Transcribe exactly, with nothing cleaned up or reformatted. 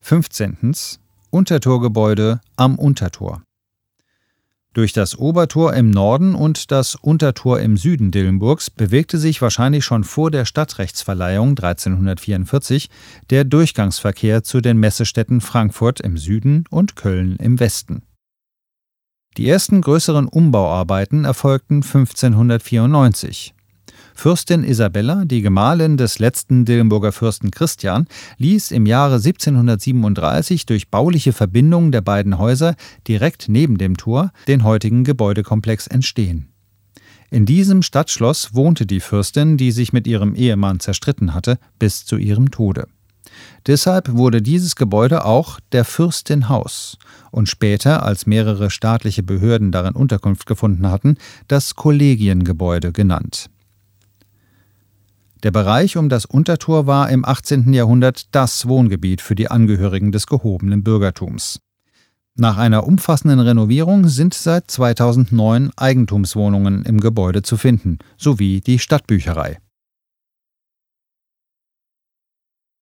fünfzehntens. Untertorgebäude am Untertor. Durch das Obertor im Norden und das Untertor im Süden Dillenburgs bewegte sich wahrscheinlich schon vor der Stadtrechtsverleihung dreizehnhundertvierundvierzig der Durchgangsverkehr zu den Messestädten Frankfurt im Süden und Köln im Westen. Die ersten größeren Umbauarbeiten erfolgten fünfzehnhundertvierundneunzig. Fürstin Isabella, die Gemahlin des letzten Dillenburger Fürsten Christian, ließ im Jahre siebzehnhundertsiebenunddreißig durch bauliche Verbindung der beiden Häuser direkt neben dem Tor den heutigen Gebäudekomplex entstehen. In diesem Stadtschloss wohnte die Fürstin, die sich mit ihrem Ehemann zerstritten hatte, bis zu ihrem Tode. Deshalb wurde dieses Gebäude auch der Fürstinhaus und später, als mehrere staatliche Behörden darin Unterkunft gefunden hatten, das Kollegiengebäude genannt. Der Bereich um das Untertor war im achtzehnten Jahrhundert das Wohngebiet für die Angehörigen des gehobenen Bürgertums. Nach einer umfassenden Renovierung sind seit zweitausendneun Eigentumswohnungen im Gebäude zu finden, sowie die Stadtbücherei.